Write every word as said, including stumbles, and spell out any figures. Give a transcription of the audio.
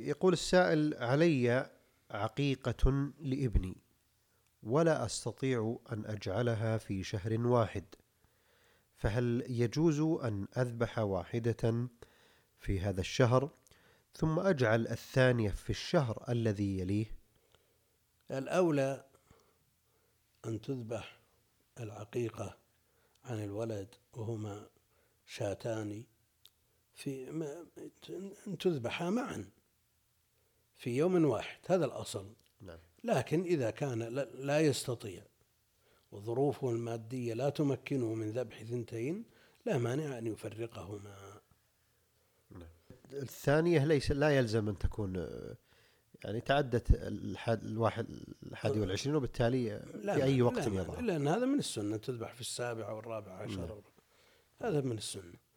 يقول السائل: علي عقيقة لابني ولا أستطيع أن أجعلها في شهر واحد، فهل يجوز أن أذبح واحدة في هذا الشهر ثم أجعل الثانية في الشهر الذي يليه؟ الأولى أن تذبح العقيقة عن الولد وهما شاتان في أن تذبحا معا في يوم واحد، هذا الأصل. نعم. لكن إذا كان لا يستطيع وظروفه المادية لا تمكنه من ذبح ثنتين لا مانع أن يفرقهما. نعم. الثانية ليس لا يلزم أن تكون يعني تعدت الحد الواحد الحادي والعشرين، وبالتالي في أي وقت يضع، لأن هذا من السنة، تذبح في السابعة والرابعة عشر. هذا من السنة.